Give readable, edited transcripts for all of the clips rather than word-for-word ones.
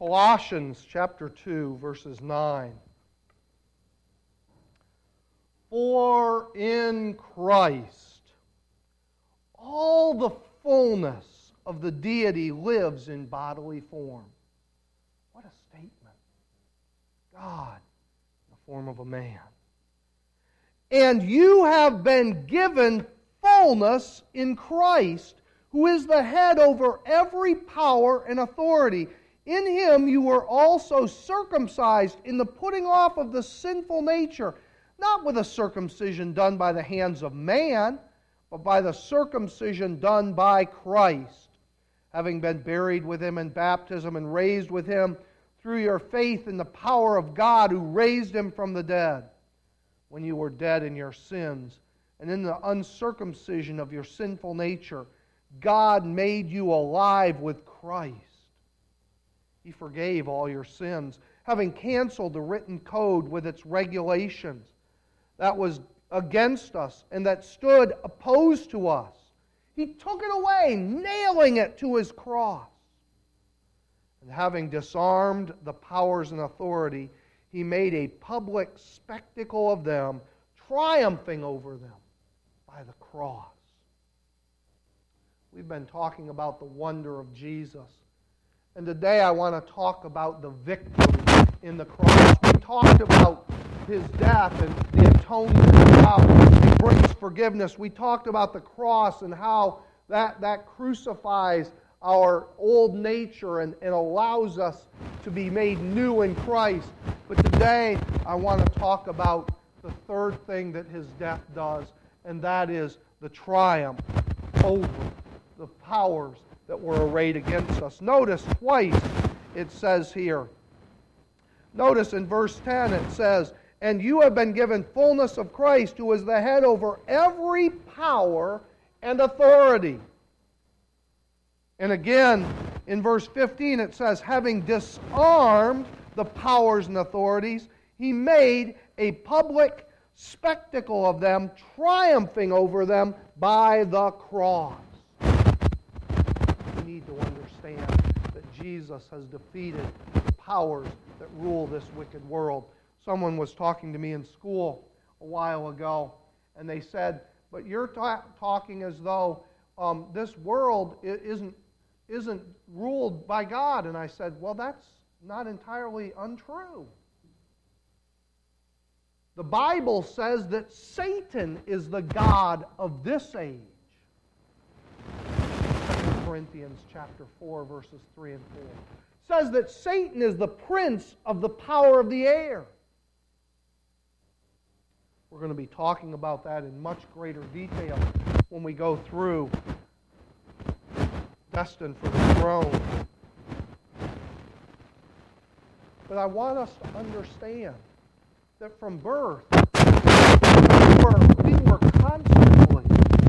Colossians chapter 2, verses 9. For in Christ all the fullness of the deity lives in bodily form. What a statement. God in the form of a man. And you have been given fullness in Christ, who is the head over every power and authority. In Him you were also circumcised in the putting off of the sinful nature, not with a circumcision done by the hands of man, but by the circumcision done by Christ, having been buried with Him in baptism and raised with Him through your faith in the power of God who raised Him from the dead, when you were dead in your sins and in the uncircumcision of your sinful nature. God made you alive with Christ. He forgave all your sins, having canceled the written code with its regulations that was against us and that stood opposed to us. He took it away, nailing it to His cross. And having disarmed the powers and authority, He made a public spectacle of them, triumphing over them by the cross. We've been talking about the wonder of Jesus. And today I want to talk about the victory in the cross. We talked about His death and the atonement and how He brings forgiveness. We talked about the cross and how that crucifies our old nature and allows us to be made new in Christ. But today I want to talk about the third thing that His death does, and that is the triumph over the powers that were arrayed against us. Notice twice it says here. Notice in verse 10 it says, and you have been given fullness of Christ, who is the head over every power and authority. And again, in verse 15 it says, having disarmed the powers and authorities, He made a public spectacle of them, triumphing over them by the cross. We need to understand that Jesus has defeated the powers that rule this wicked world. Someone was talking to me in school a while ago, and they said, but you're talking as though this world isn't ruled by God. And I said, well, that's not entirely untrue. The Bible says that Satan is the god of this age. 2 Corinthians chapter 4, verses 3 and 4 says that Satan is the prince of the power of the air. We're going to be talking about that in much greater detail when we go through Destined for the Throne. But I want us to understand that from birth, we were constantly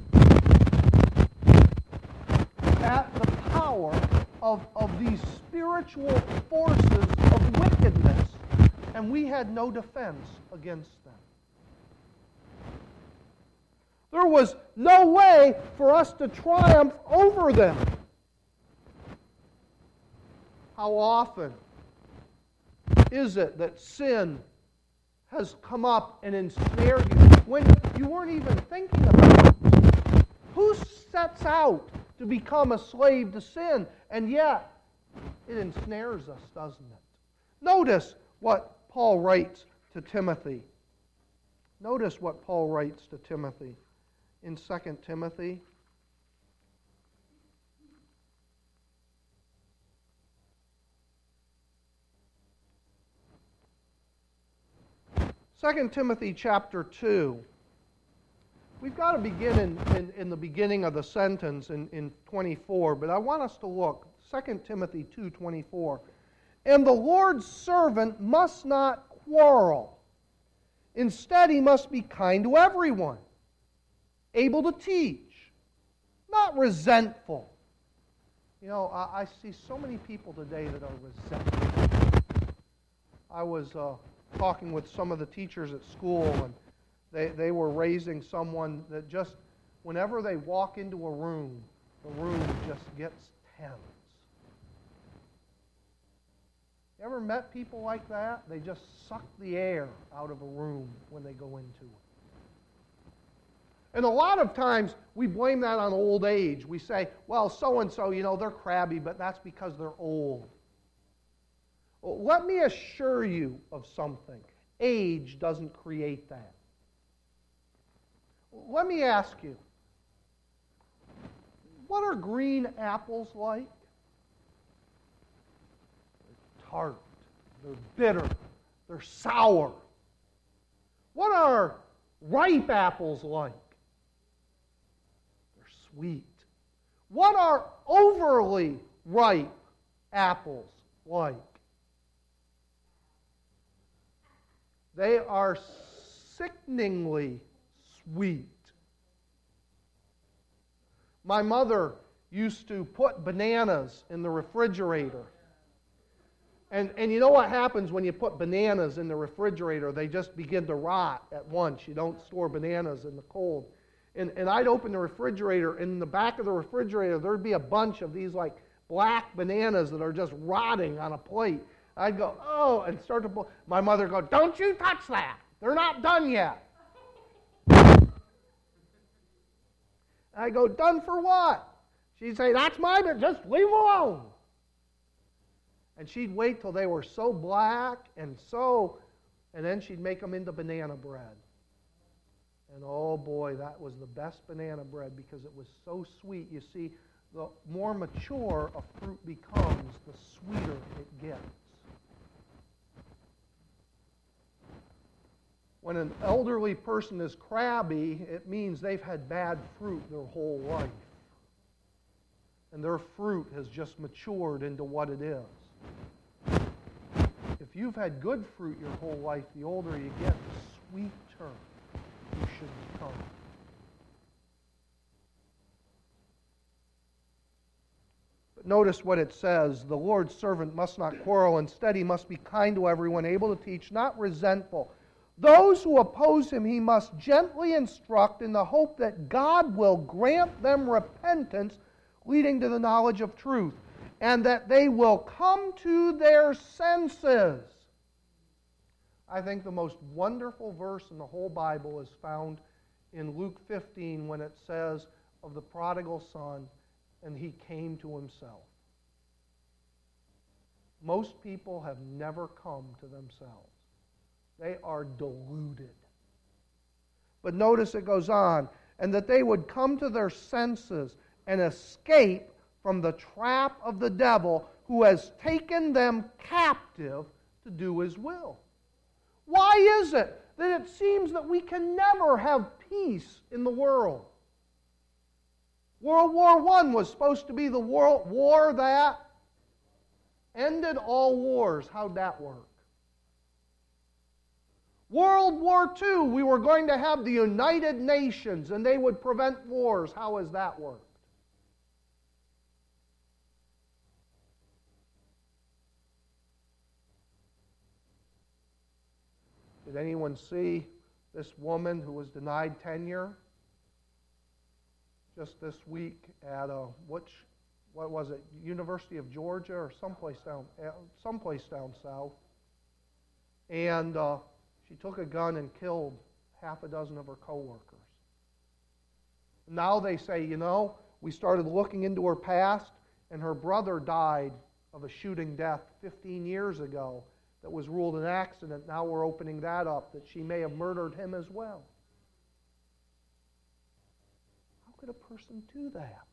at the power of these spiritual forces of wickedness, and we had no defense against them. There was no way for us to triumph over them. How often is it that sin has come up and ensnared you when you weren't even thinking about it? Who sets out to become a slave to sin? And yet, it ensnares us, doesn't it? Notice what Paul writes to Timothy. Notice what Paul writes to Timothy in 2 Timothy. Second Timothy chapter 2. We've got to begin in the beginning of the sentence in 24, but I want us to look. 2 Timothy 2:24. And the Lord's servant must not quarrel. Instead, he must be kind to everyone, able to teach, not resentful. You know, I see so many people today that are resentful. I was talking with some of the teachers at school, and they were raising someone that just, whenever they walk into a room, the room just gets tense. ever met people like that? They just suck the air out of a room when they go into it. And a lot of times we blame that on old age. We say, well, so-and-so, they're crabby, but that's because they're old. Well, let me assure you of something. Age doesn't create that. Let me ask you, what are green apples like? They're tart, they're bitter, they're sour. What are ripe apples like? They're sweet. What are overly ripe apples like? They are sickeningly sweet. My mother used to put bananas in the refrigerator. And you know what happens when you put bananas in the refrigerator? They just begin to rot at once. You don't store bananas in the cold. And I'd open the refrigerator, and in the back of the refrigerator, there'd be a bunch of these like black bananas that are just rotting on a plate. I'd go, oh, and start to pull. My mother would go, don't you touch that. They're not done yet. I go, done for what? She'd say, that's my business, just leave them alone. And she'd wait till they were so black and then she'd make them into banana bread. And oh boy, that was the best banana bread because it was so sweet. You see, the more mature a fruit becomes, the sweeter it gets. When an elderly person is crabby, it means they've had bad fruit their whole life. And their fruit has just matured into what it is. If you've had good fruit your whole life, the older you get, the sweeter you should become. But notice what it says. The Lord's servant must not quarrel. Instead, he must be kind to everyone, able to teach, not resentful. Those who oppose him he must gently instruct in the hope that God will grant them repentance leading to the knowledge of truth, and that they will come to their senses. I think the most wonderful verse in the whole Bible is found in Luke 15 when it says of the prodigal son, and he came to himself. Most people have never come to themselves. They are deluded. But notice it goes on, and that they would come to their senses and escape from the trap of the devil who has taken them captive to do his will. Why is it that it seems that we can never have peace in the world? World War I was supposed to be the war that ended all wars. How'd that work? World War II, we were going to have the United Nations and they would prevent wars. How has that worked? Did anyone see this woman who was denied tenure just this week at what was it, University of Georgia or someplace down south? And she took a gun and killed half a dozen of her coworkers. Now they say, we started looking into her past, and her brother died of a shooting death 15 years ago that was ruled an accident. Now we're opening that up, that she may have murdered him as well. How could a person do that?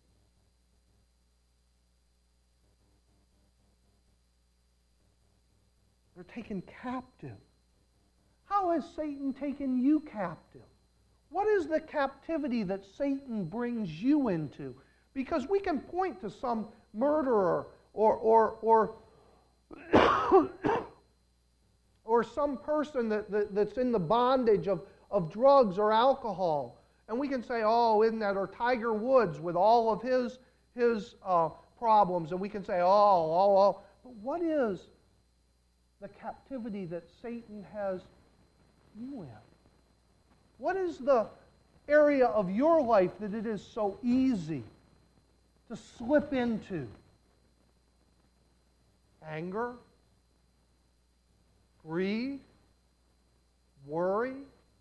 They're taken captive. How has Satan taken you captive? What is the captivity that Satan brings you into? Because we can point to some murderer or some person that's in the bondage of drugs or alcohol. And we can say, oh, isn't that, or Tiger Woods with all of his problems. And we can say, oh. But what is the captivity that Satan has you in? What is the area of your life that it is so easy to slip into? Anger, greed, worry,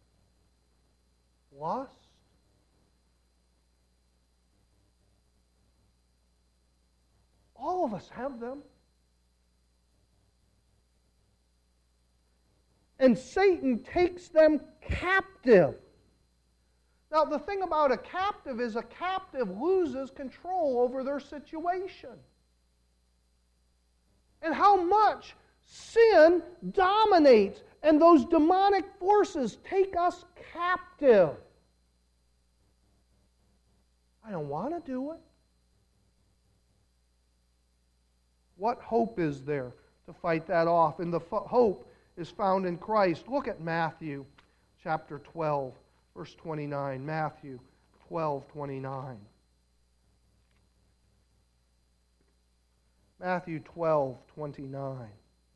lust. All of us have them. And Satan takes them captive. Now, the thing about a captive is a captive loses control over their situation. And how much sin dominates, and those demonic forces take us captive. I don't want to do it. What hope is there to fight that off? And the hope is found in Christ. Look at Matthew chapter 12, verse 29. Matthew 12:29. Matthew 12:29.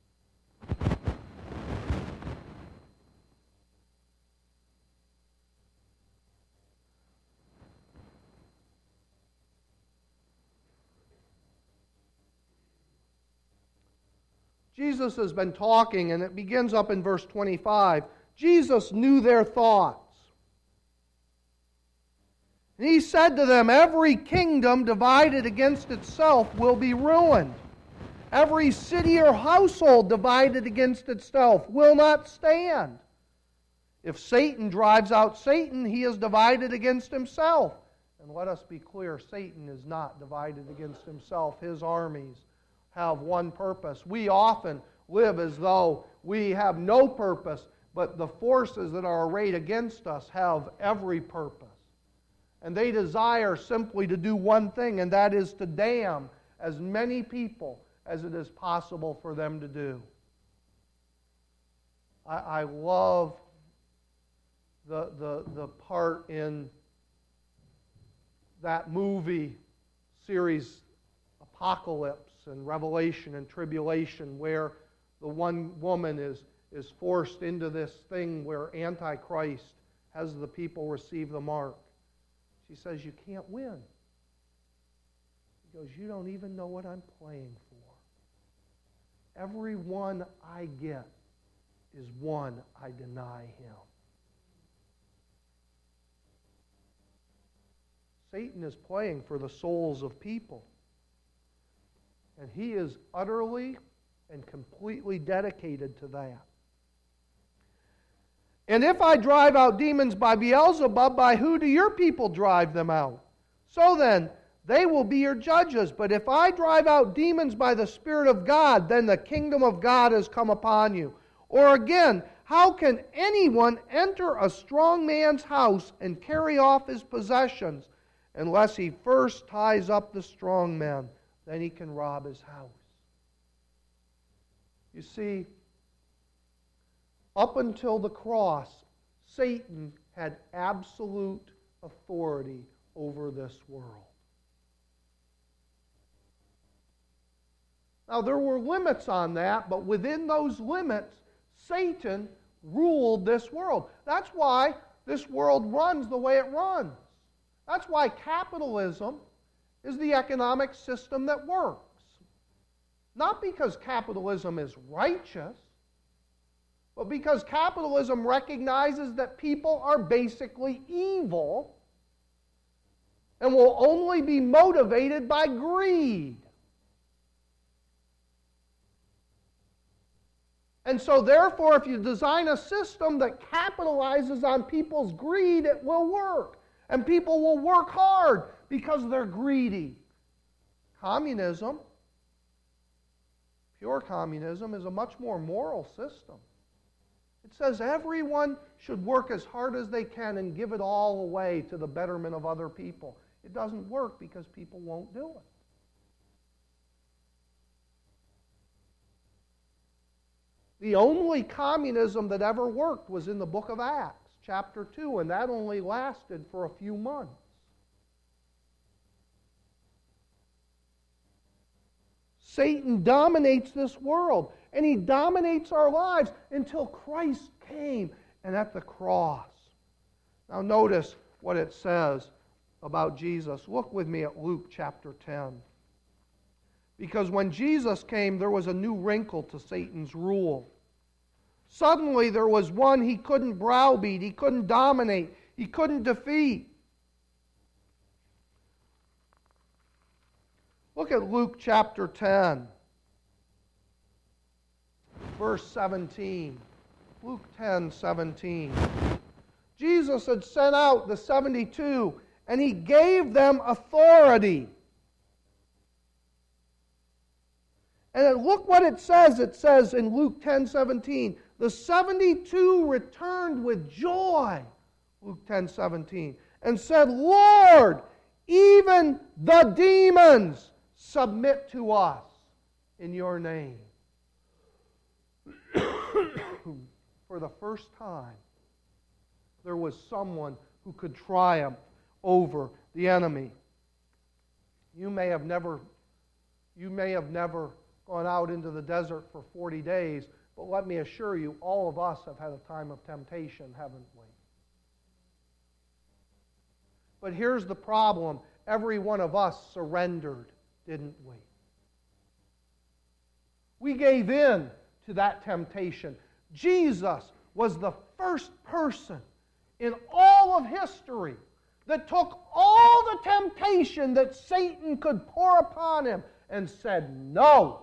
Jesus has been talking, and it begins up in verse 25. Jesus knew their thoughts. And he said to them, "Every kingdom divided against itself will be ruined. Every city or household divided against itself will not stand. If Satan drives out Satan, he is divided against himself." And let us be clear, Satan is not divided against himself. His armies have one purpose. We often live as though we have no purpose, but the forces that are arrayed against us have every purpose. And they desire simply to do one thing, and that is to damn as many people as it is possible for them to do. I love the part in that movie series, Apocalypse and Revelation and Tribulation, where the one woman is forced into this thing where Antichrist has the people receive the mark. She says, "You can't win." He goes, "You don't even know what I'm playing for. Every one I get is one I deny him." Satan is playing for the souls of people. And he is utterly and completely dedicated to that. "And if I drive out demons by Beelzebub, by who do your people drive them out? So then, they will be your judges. But if I drive out demons by the Spirit of God, then the kingdom of God has come upon you. Or again, how can anyone enter a strong man's house and carry off his possessions unless he first ties up the strong man? Then he can rob his house." You see, up until the cross, Satan had absolute authority over this world. Now, there were limits on that, but within those limits, Satan ruled this world. That's why this world runs the way it runs. That's why capitalism is the economic system that works. Not because capitalism is righteous, but because capitalism recognizes that people are basically evil and will only be motivated by greed. And so therefore, if you design a system that capitalizes on people's greed, it will work. And people will work hard because they're greedy. Communism, pure communism, is a much more moral system. It says everyone should work as hard as they can and give it all away to the betterment of other people. It doesn't work because people won't do it. The only communism that ever worked was in the book of Acts, chapter 2, and that only lasted for a few months. Satan dominates this world, and he dominates our lives until Christ came and at the cross. Now notice what it says about Jesus. Look with me at Luke chapter 10. Because when Jesus came, there was a new wrinkle to Satan's rule. Suddenly there was one he couldn't browbeat, he couldn't dominate, he couldn't defeat. Look at Luke chapter 10, verse 17. Luke 10:17. Jesus had sent out the 72, and he gave them authority. And look what it says. It says in Luke 10:17, the 72 returned with joy, Luke 10:17, and said, Lord, even the demons submit to us in your name. For the first time, there was someone who could triumph over the enemy. You may have never gone out into the desert for 40 days, but let me assure you, all of us have had a time of temptation, haven't we? But here's the problem. Every one of us surrendered, didn't we? We gave in to that temptation. Jesus was the first person in all of history that took all the temptation that Satan could pour upon him and said, no.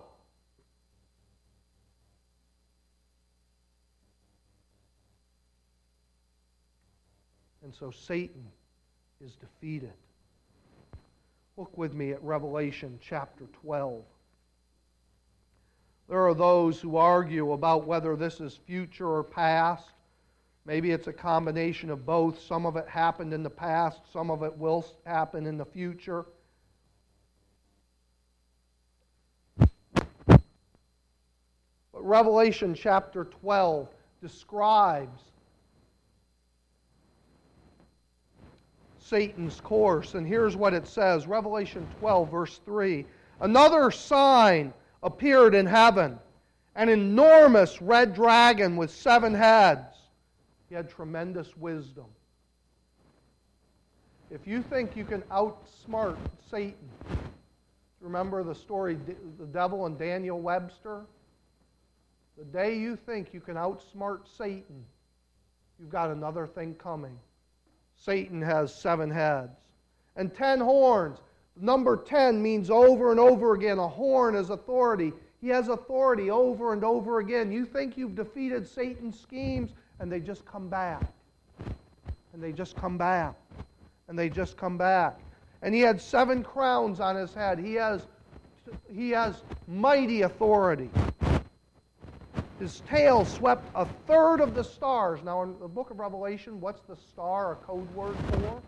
And so Satan is defeated. Look with me at Revelation chapter 12. There are those who argue about whether this is future or past. Maybe it's a combination of both. Some of it happened in the past, some of it will happen in the future. But Revelation chapter 12 describes Satan's course. And here's what it says, Revelation 12, verse 3. Another sign appeared in heaven, an enormous red dragon with 7 heads. He had tremendous wisdom. If you think you can outsmart Satan, remember the story, the devil and Daniel Webster? The day you think you can outsmart Satan, you've got another thing coming. Satan has 7 heads and 10 horns. Number 10 means over and over again. A horn is authority. He has authority over and over again. You think you've defeated Satan's schemes, and they just come back. And they just come back. And they just come back. And he had 7 crowns on his head. He has mighty authority. His tail swept a third of the stars. Now, in the book of Revelation, what's the star a code word for?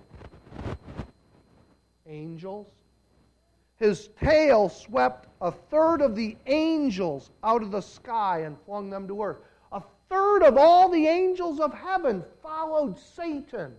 Angels. His tail swept a third of the angels out of the sky and flung them to earth. A third of all the angels of heaven followed Satan.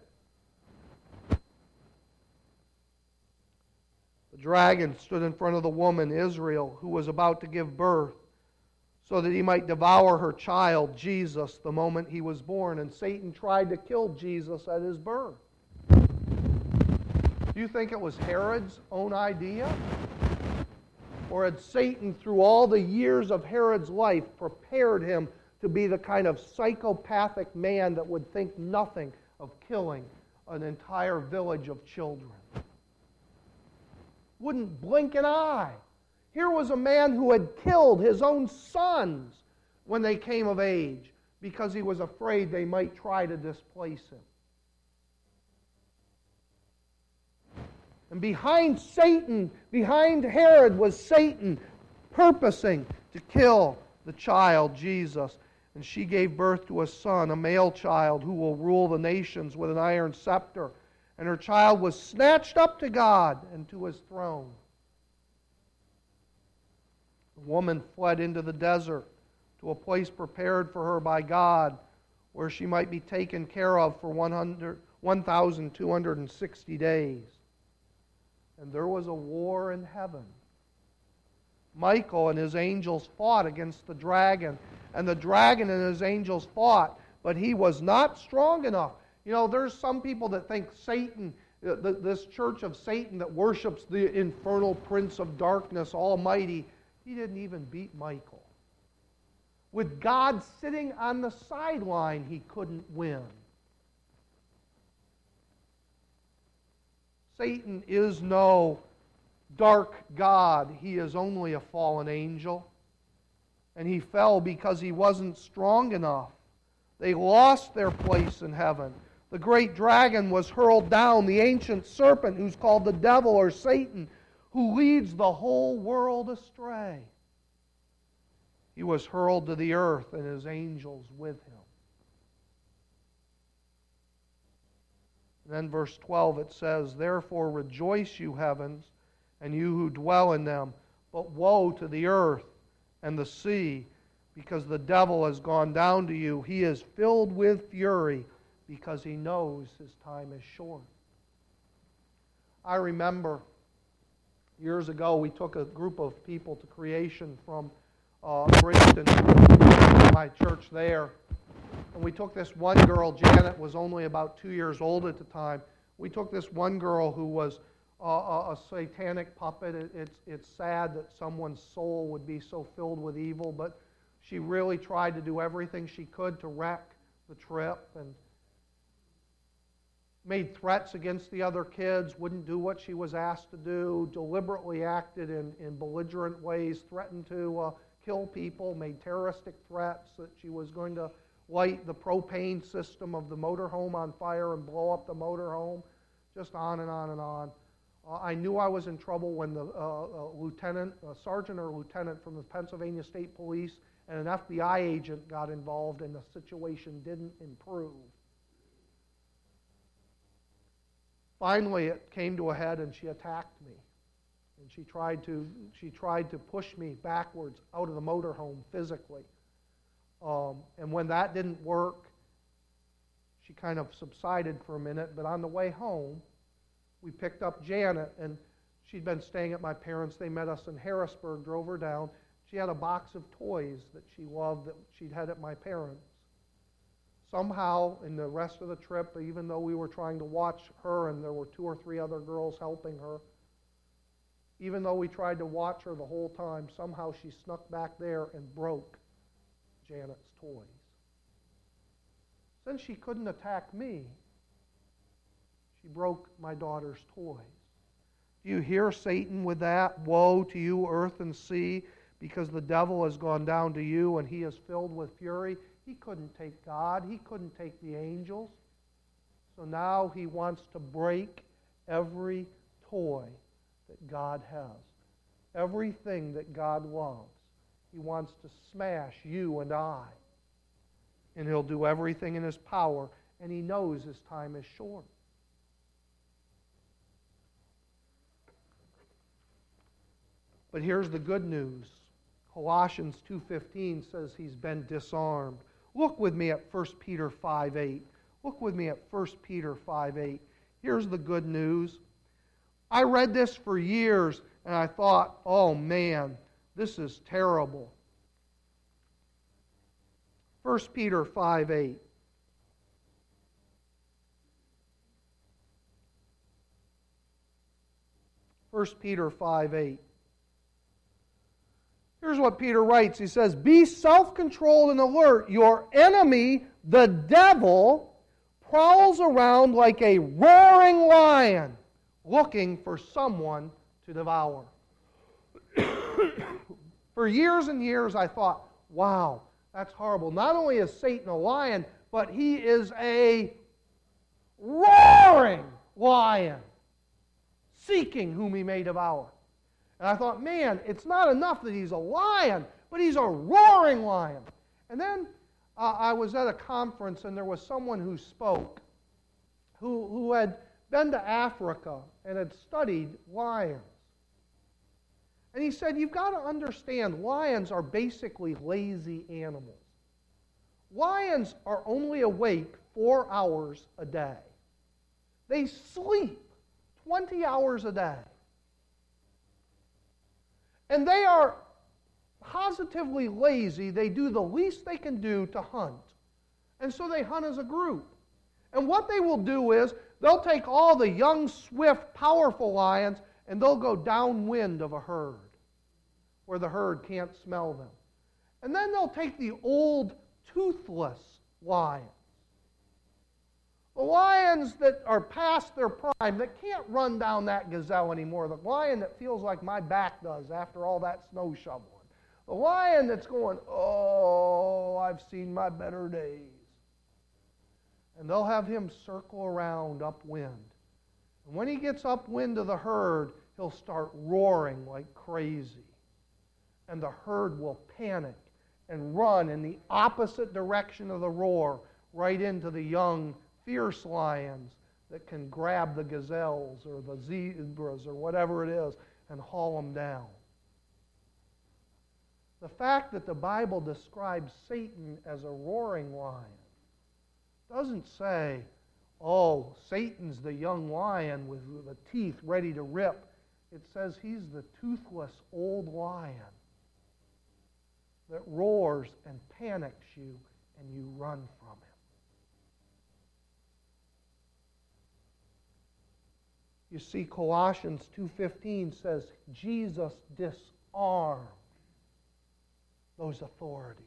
The dragon stood in front of the woman, Israel, who was about to give birth, so that he might devour her child, Jesus, the moment he was born. And Satan tried to kill Jesus at his birth. Do you think it was Herod's own idea? Or had Satan, through all the years of Herod's life, prepared him to be the kind of psychopathic man that would think nothing of killing an entire village of children? Wouldn't blink an eye. Here was a man who had killed his own sons when they came of age because he was afraid they might try to displace him. And behind Satan, behind Herod, was Satan purposing to kill the child, Jesus. And she gave birth to a son, a male child, who will rule the nations with an iron scepter. And her child was snatched up to God and to His throne. The woman fled into the desert to a place prepared for her by God, where she might be taken care of for 1,260 days. And there was a war in heaven. Michael and his angels fought against the dragon, and the dragon and his angels fought, but he was not strong enough. You know, there's some people that think Satan, this church of Satan that worships the infernal prince of darkness, almighty, he didn't even beat Michael. With God sitting on the sideline, he couldn't win. Satan is no dark god. He is only a fallen angel. And he fell because he wasn't strong enough. They lost their place in heaven. The great dragon was hurled down, the ancient serpent who's called the devil or Satan, who leads the whole world astray. He was hurled to the earth and his angels with him. And then verse 12 it says, "Therefore rejoice, you heavens, and you who dwell in them. But woe to the earth and the sea, because the devil has gone down to you. He is filled with fury, because he knows his time is short." I remember years ago we took a group of people to Creation from Bridgeton, my church there. And we took this one girl, Janet was only about 2 years old at the time. We took this one girl who was a satanic puppet. It's sad that someone's soul would be so filled with evil, but she really tried to do everything she could to wreck the trip and made threats against the other kids, wouldn't do what she was asked to do, deliberately acted in belligerent ways, threatened to kill people, made terroristic threats that she was going to light the propane system of the motorhome on fire and blow up the motorhome, just on and on and on. I knew I was in trouble when the sergeant or lieutenant from the Pennsylvania State Police and an FBI agent got involved and the situation didn't improve. Finally, it came to a head and she attacked me. And she tried to push me backwards out of the motorhome physically. And when that didn't work, she kind of subsided for a minute. But on the way home, we picked up Janet, and she'd been staying at my parents'. They met us in Harrisburg, drove her down. She had a box of toys that she loved that she'd had at my parents'. Somehow, in the rest of the trip, even though we were trying to watch her and there were 2 or 3 other girls helping her, even though we tried to watch her the whole time, somehow she snuck back there and broke Janet's toys. Since she couldn't attack me, she broke my daughter's toys. Do you hear Satan with that? Woe to you, earth and sea, because the devil has gone down to you and he is filled with fury. He couldn't take God. He couldn't take the angels. So now he wants to break every toy that God has. Everything that God loves. He wants to smash you and I. And he'll do everything in his power. And he knows his time is short. But here's the good news. Colossians 2:15 says he's been disarmed. Look with me at 1 Peter 5:8. Look with me at 1 Peter 5:8. Here's the good news. I read this for years and I thought, oh man, this is terrible. 1 Peter 5:8. First Peter 5:8. Here's what Peter writes. He says, "Be self-controlled and alert. Your enemy, the devil, prowls around like a roaring lion, looking for someone to devour." For years and years I thought, wow, that's horrible. Not only is Satan a lion, but he is a roaring lion, seeking whom he may devour. And I thought, man, it's not enough that he's a lion, but he's a roaring lion. And then I was at a conference and there was someone who spoke who had been to Africa and had studied lions. And he said, you've got to understand, lions are basically lazy animals. Lions are only awake 4 hours a day. They sleep 20 hours a day. And they are positively lazy. They do the least they can do to hunt. And so they hunt as a group. And what they will do is, they'll take all the young, swift, powerful lions, and they'll go downwind of a herd, where the herd can't smell them. And then they'll take the old toothless lions. The lions that are past their prime, that can't run down that gazelle anymore. The lion that feels like my back does after all that snow shoveling. The lion that's going, oh, I've seen my better days. And they'll have him circle around upwind. And when he gets upwind of the herd, he'll start roaring like crazy. And the herd will panic and run in the opposite direction of the roar, right into the young, fierce lions that can grab the gazelles or the zebras or whatever it is and haul them down. The fact that the Bible describes Satan as a roaring lion doesn't say, oh, Satan's the young lion with the teeth ready to rip. It says he's the toothless old lion that roars and panics you and you run from him. You see, Colossians 2:15 says Jesus disarmed those authorities.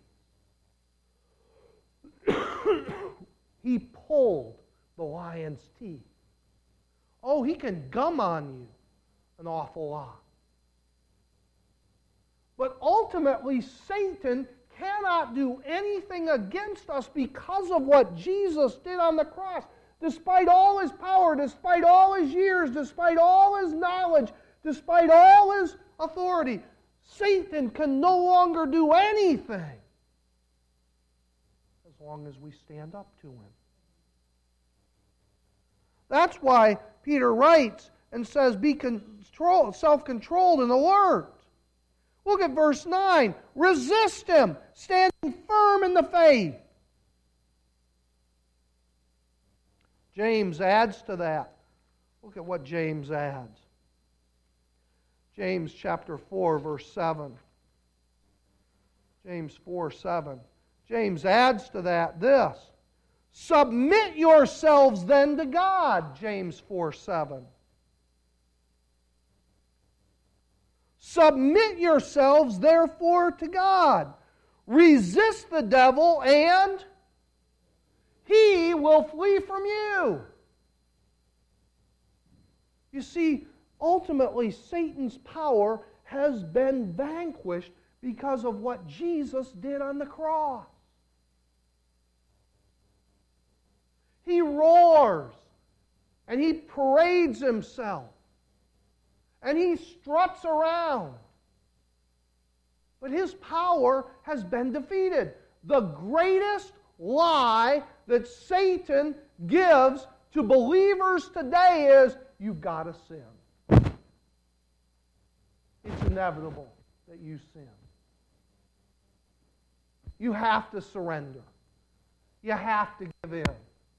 He pulled the lion's teeth. Oh, he can gum on you an awful lot. But ultimately, Satan cannot do anything against us because of what Jesus did on the cross. Despite all his power, despite all his years, despite all his knowledge, despite all his authority, Satan can no longer do anything as long as we stand up to him. That's why Peter writes and says, be self-controlled and alert. Look at verse 9. Resist him, standing firm in the faith. James adds to that. Look at what James adds. James chapter 4, verse 7. James 4:7. James adds to that this. Submit yourselves then to God. James 4:7. Submit yourselves therefore to God. Resist the devil and he will flee from you. You see, ultimately, Satan's power has been vanquished because of what Jesus did on the cross. He roars and he parades himself and he struts around. But his power has been defeated. The greatest lie that Satan gives to believers today is, you've got to sin. It's inevitable that you sin. You have to surrender. You have to give in.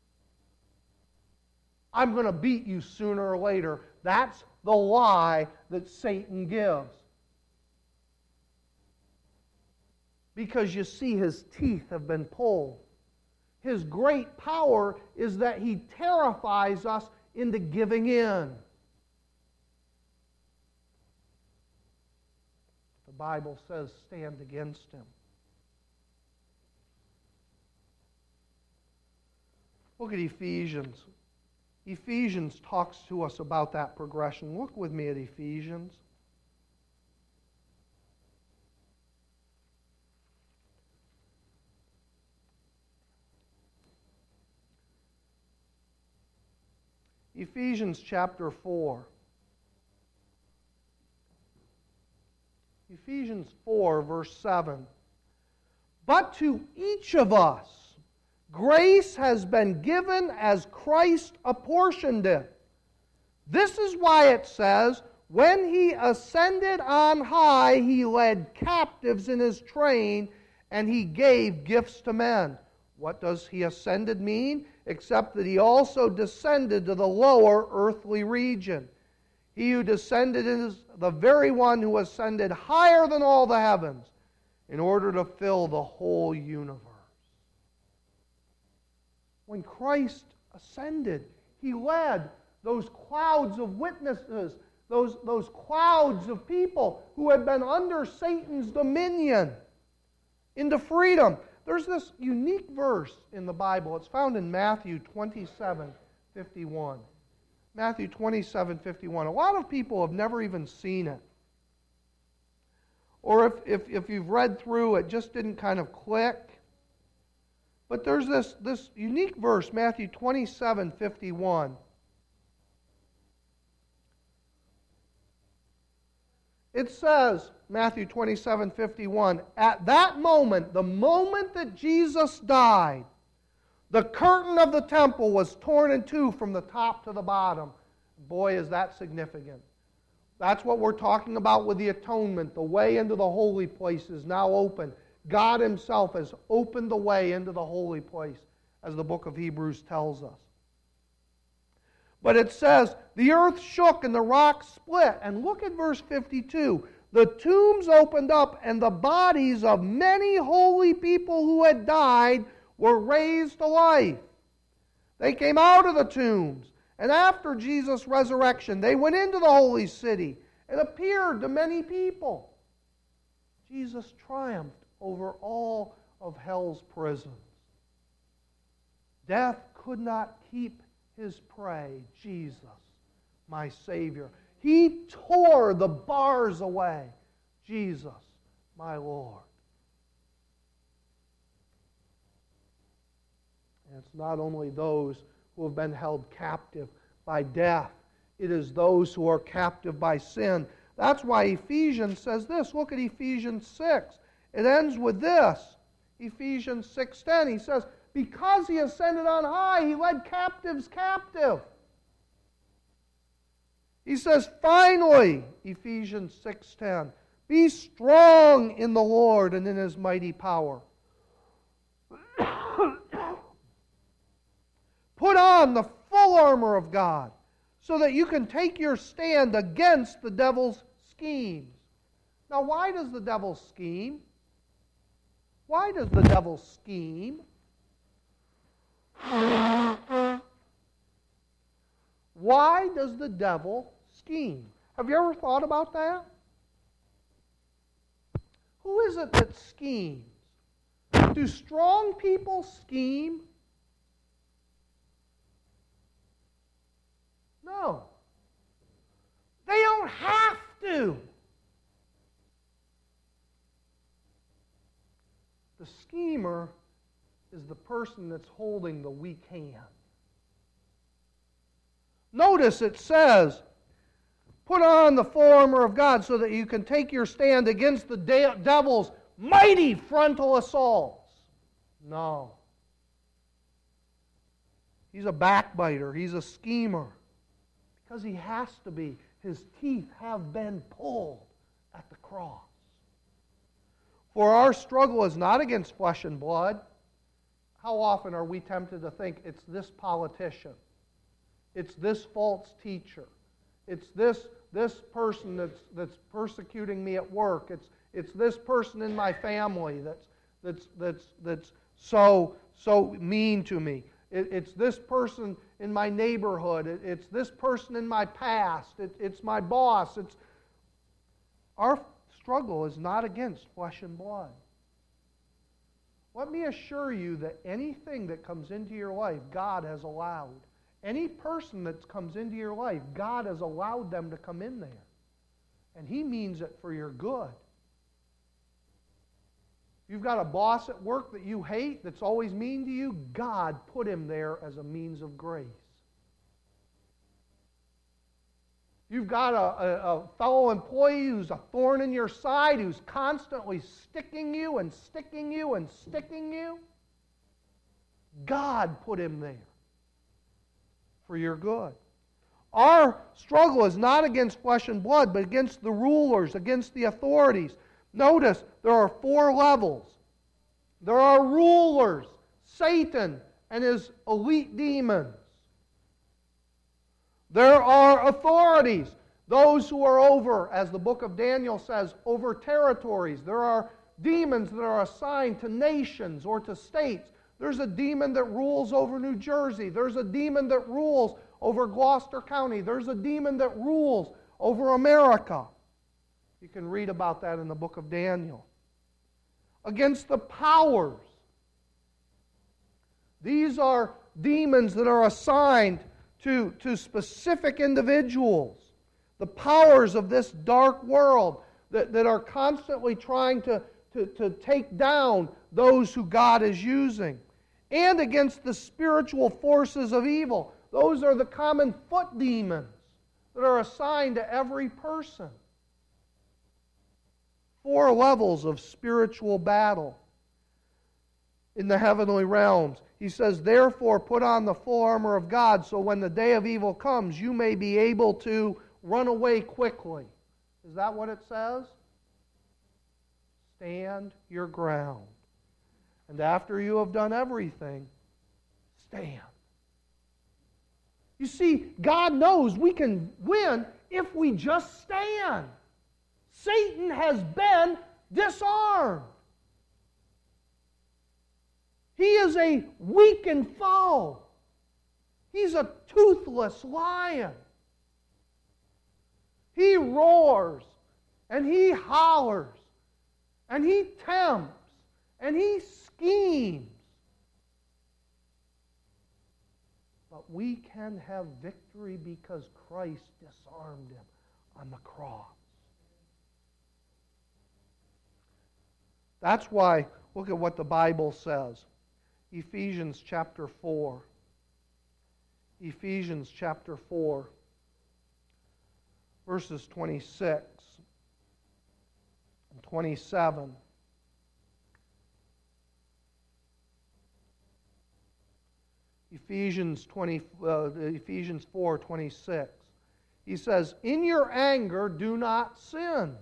I'm going to beat you sooner or later. That's the lie that Satan gives. Because you see, his teeth have been pulled. His great power is that he terrifies us into giving in. The Bible says, stand against him. Look at Ephesians. Ephesians talks to us about that progression. Look with me at Ephesians. Ephesians chapter 4. Ephesians 4, verse 7. But to each of us grace has been given as Christ apportioned it. This is why it says, when he ascended on high, he led captives in his train, and he gave gifts to men. What does he ascended mean? Except that he also descended to the lower earthly region. He who descended is the very one who ascended higher than all the heavens in order to fill the whole universe. When Christ ascended, he led those clouds of witnesses, those clouds of people who had been under Satan's dominion. into freedom. There's this unique verse in the Bible. It's found in Matthew 27:51. Matthew 27:51. A lot of people have never even seen it. Or if you've read through, it just didn't kind of click. But there's this unique verse, Matthew 27:51. It says, Matthew 27:51, at that moment, the moment that Jesus died, the curtain of the temple was torn in two from the top to the bottom. Boy, is that significant. That's what we're talking about with the atonement. The way into the holy place is now open. God Himself has opened the way into the holy place, as the book of Hebrews tells us. But it says, the earth shook and the rocks split. And look at verse 52. The tombs opened up and the bodies of many holy people who had died were raised to life. They came out of the tombs. And after Jesus' resurrection, they went into the holy city and appeared to many people. Jesus triumphed over all of hell's prisons. Death could not keep His prey, Jesus, my Savior. He tore the bars away, Jesus, my Lord. And it's not only those who have been held captive by death, it is those who are captive by sin. That's why Ephesians says this. Look at Ephesians 6. It ends with this. Ephesians 6:10. He says, because He ascended on high, He led captives captive. He says, finally, Ephesians 6:10, be strong in the Lord and in His mighty power. Put on the full armor of God so that you can take your stand against the devil's schemes. Now, why does the devil scheme? Why does the devil scheme? Why does the devil scheme? Have you ever thought about that? Who is it that schemes? Do strong people scheme? No. They don't have to. The schemer is the person that's holding the weak hand. Notice it says, put on the full armor of God so that you can take your stand against the devil's mighty frontal assaults. No. He's a backbiter. He's a schemer. Because he has to be. His teeth have been pulled at the cross. For our struggle is not against flesh and blood. How often are we tempted to think it's this politician? It's this false teacher. It's this person that's persecuting me at work. It's this person in my family that's so mean to me. It's this person in my neighborhood. It's this person in my past. It's my boss. Our struggle is not against flesh and blood. Let me assure you that anything that comes into your life, God has allowed. Any person that comes into your life, God has allowed them to come in there. And He means it for your good. You've got a boss at work that you hate, that's always mean to you, God put him there as a means of grace. You've got a fellow employee who's a thorn in your side, who's constantly sticking you and sticking you and sticking you. God put him there for your good. Our struggle is not against flesh and blood, but against the rulers, against the authorities. Notice, there are 4 levels. There are rulers, Satan and his elite demons. There are authorities, those who are over, as the book of Daniel says, over territories. There are demons that are assigned to nations or to states. There's a demon that rules over New Jersey. There's a demon that rules over Gloucester County. There's a demon that rules over America. You can read about that in the book of Daniel. against the powers. These are demons that are assigned to specific individuals. The powers of this dark world that are constantly trying to take down those who God is using. And against the spiritual forces of evil. Those are the common foot demons that are assigned to every person. 4 levels of spiritual battle in the heavenly realms. He says, therefore put on the full armor of God, so when the day of evil comes, you may be able to run away quickly. Is that what it says? Stand your ground. And after you have done everything, stand. You see, God knows we can win if we just stand. Satan has been disarmed. He is a weakened foe. He's a toothless lion. He roars, and he hollers, and he tempts, and he schemes. But we can have victory because Christ disarmed him on the cross. That's why, look at what the Bible says. Ephesians chapter 4. Ephesians chapter 4, verses 26 and 27. Ephesians 4:26. He says, in your anger do not sin.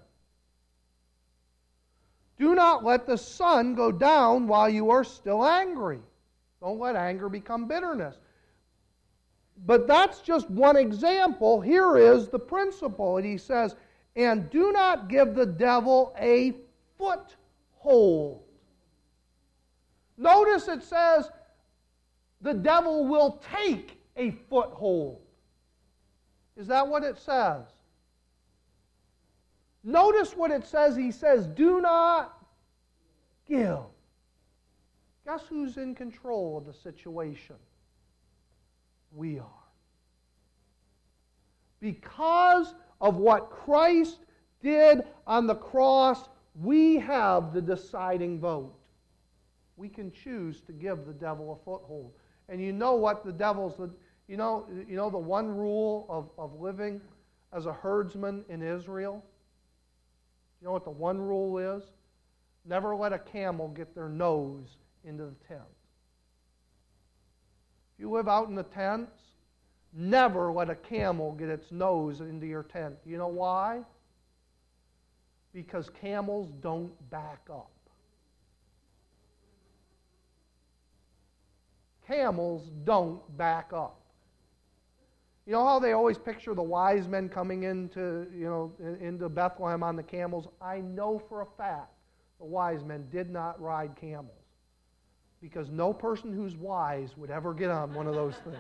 Do not let the sun go down while you are still angry. Don't let anger become bitterness. But that's just one example. Here is the principle. And he says, and do not give the devil a foothold. Notice it says, the devil will take a foothold. Is that what it says? Notice what it says. He says, do not give. Guess who's in control of the situation? We are. Because of what Christ did on the cross, we have the deciding vote. We can choose to give the devil a foothold. And you know what the devil's... You know the one rule of living as a herdsman in Israel? You know what the one rule is? Never let a camel get their nose into the tent. If you live out in the tents, never let a camel get its nose into your tent. You know why? Because camels don't back up. Camels don't back up. You know how they always picture the wise men coming into Bethlehem on the camels? I know for a fact the wise men did not ride camels, because no person who's wise would ever get on one of those things.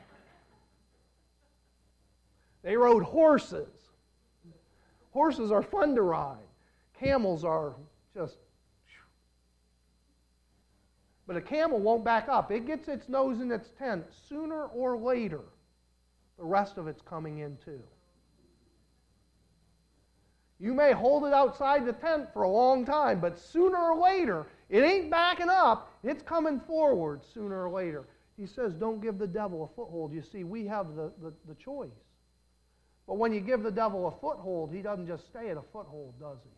They rode horses. Horses are fun to ride. Camels are just... But a camel won't back up. It gets its nose in its tent. Sooner or later, the rest of it's coming in too. You may hold it outside the tent for a long time, but sooner or later, it ain't backing up. It's coming forward sooner or later. He says, don't give the devil a foothold. You see, we have the choice. But when you give the devil a foothold, he doesn't just stay at a foothold, does he?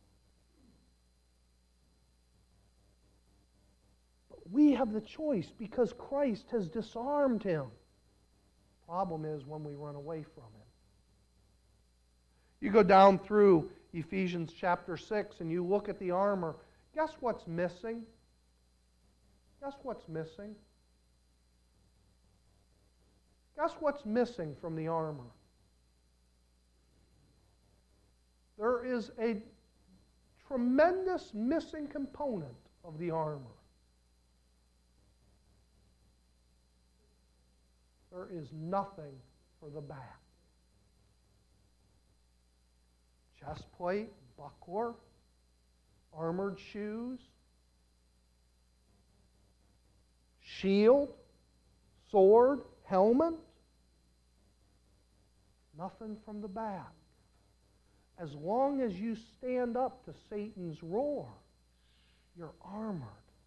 But we have the choice because Christ has disarmed him. Problem is when we run away from him. You go down through Ephesians chapter 6 and you look at the armor. Guess what's missing? Guess what's missing? Guess what's missing from the armor? There is a tremendous missing component of the armor. There is nothing for the back. Chest plate, buckler, armored shoes, shield, sword, helmet. Nothing from the back. As long as you stand up to Satan's roar, you're armored.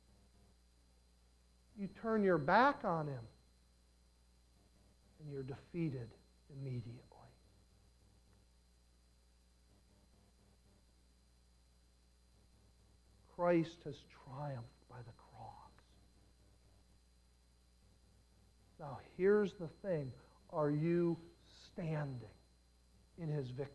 You turn your back on him, and you're defeated immediately. Christ has triumphed by the cross. Now, here's the thing. Are you standing in His victory?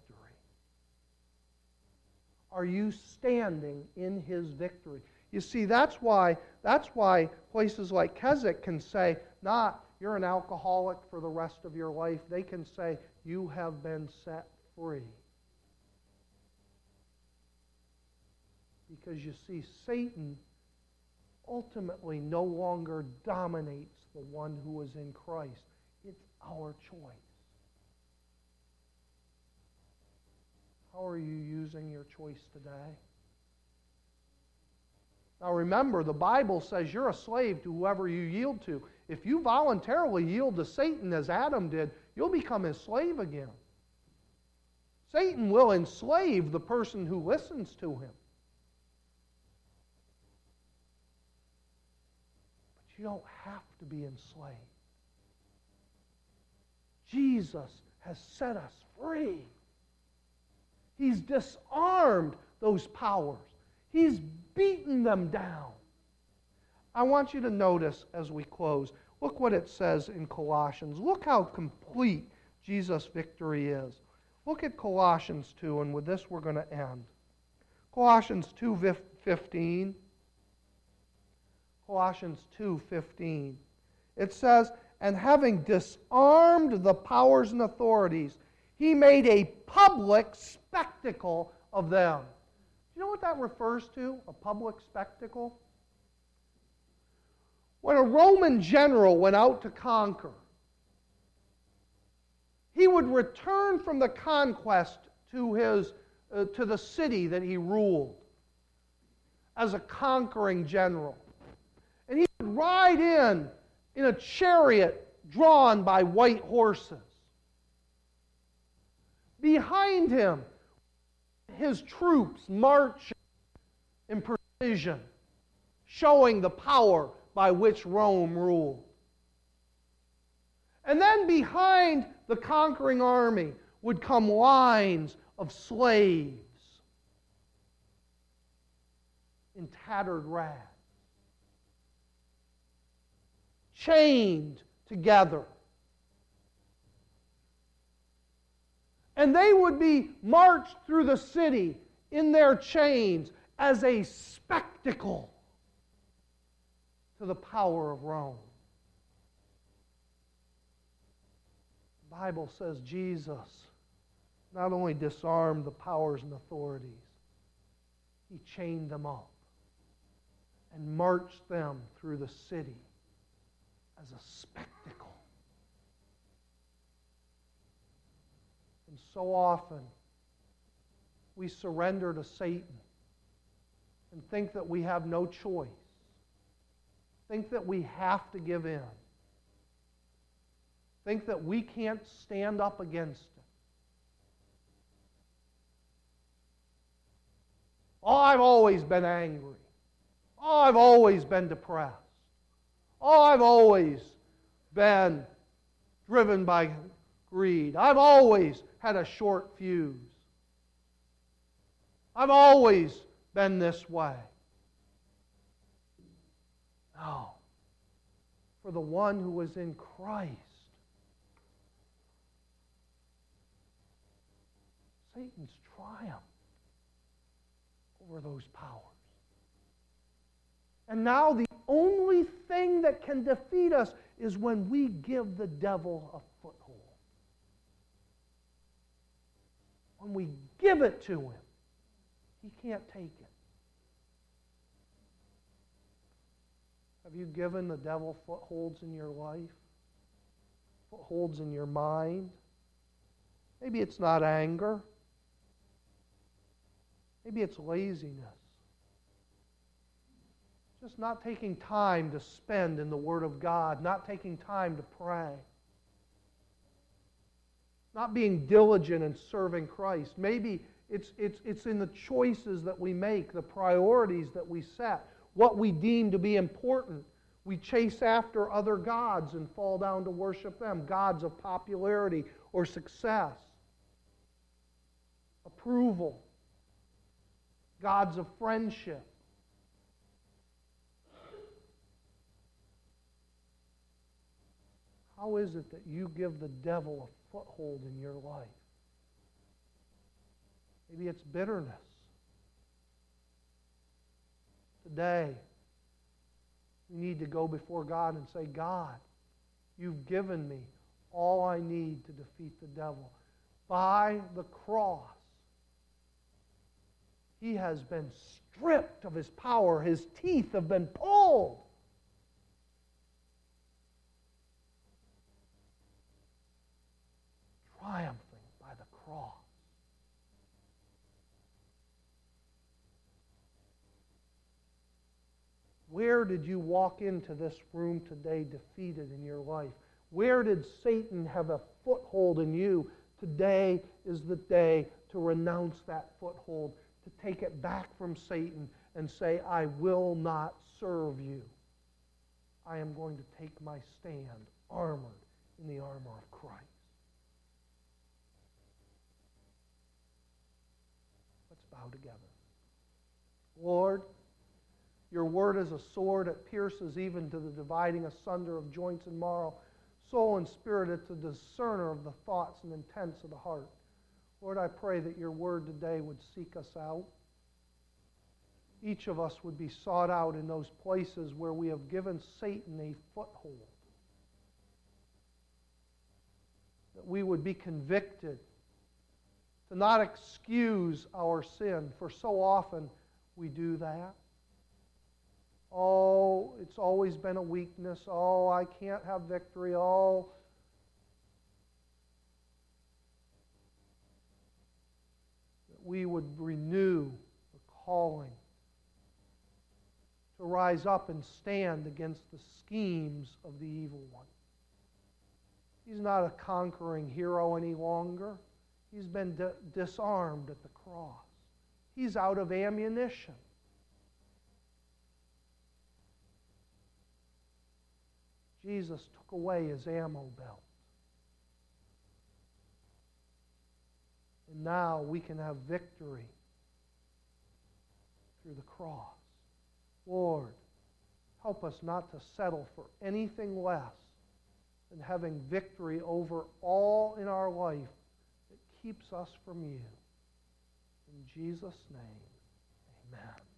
Are you standing in His victory? You see, that's why places like Keswick can say, not, you're an alcoholic for the rest of your life. They can say, you have been set free. Because you see, Satan ultimately no longer dominates the one who is in Christ. It's our choice. How are you using your choice today? Now remember, the Bible says you're a slave to whoever you yield to. If you voluntarily yield to Satan as Adam did, you'll become his slave again. Satan will enslave the person who listens to him. But you don't have to be enslaved. Jesus has set us free. He's disarmed those powers. He's beaten them down. I want you to notice as we close, look what it says in Colossians. Look how complete Jesus' victory is. Look at Colossians 2, and with this we're going to end. Colossians 2:15. Colossians 2:15. It says, and having disarmed the powers and authorities, He made a public spectacle of them. You know what that refers to? A public spectacle? When a Roman general went out to conquer, he would return from the conquest to the city that he ruled as a conquering general. And he would ride in a chariot drawn by white horses. Behind him, his troops marching in precision, showing the power by which Rome ruled. And then behind the conquering army would come lines of slaves in tattered rags, chained together. And they would be marched through the city in their chains as a spectacle to the power of Rome. The Bible says Jesus not only disarmed the powers and authorities, He chained them up and marched them through the city as a spectacle. And so often, we surrender to Satan and think that we have no choice. Think that we have to give in. Think that we can't stand up against it. Oh, I've always been angry. Oh, I've always been depressed. Oh, I've always been driven by greed. I've always had a short fuse. I've always been this way. No. For the one who is in Christ, Satan's triumphed over those powers. And now the only thing that can defeat us is when we give the devil a foothold. When we give it to him, he can't take it. Have you given the devil footholds in your life? Footholds in your mind? Maybe it's not anger. Maybe it's laziness. Just not taking time to spend in the Word of God, not taking time to pray, not being diligent in serving Christ. Maybe it's in the choices that we make, the priorities that we set, what we deem to be important. We chase after other gods and fall down to worship them, gods of popularity or success, approval, gods of friendship. How is it that you give the devil a foothold in your life? Maybe it's bitterness. Today, we need to go before God and say, God, you've given me all I need to defeat the devil. By the cross, he has been stripped of his power. His teeth have been pulled. Triumphing by the cross. Where did you walk into this room today defeated in your life? Where did Satan have a foothold in you? Today is the day to renounce that foothold, to take it back from Satan and say, I will not serve you. I am going to take my stand armored in the armor of Christ. Let's bow together. Lord, your word is a sword. It pierces even to the dividing asunder of joints and marrow, soul and spirit. It's a discerner of the thoughts and intents of the heart. Lord, I pray that your word today would seek us out. Each of us would be sought out in those places where we have given Satan a foothold. That we would be convicted to not excuse our sin, for so often we do that. Oh, it's always been a weakness. Oh, I can't have victory. Oh. That we would renew the calling to rise up and stand against the schemes of the evil one. He's not a conquering hero any longer. He's been disarmed at the cross. He's out of ammunition. Jesus took away his ammo belt. And now we can have victory through the cross. Lord, help us not to settle for anything less than having victory over all in our life that keeps us from you. In Jesus' name, amen.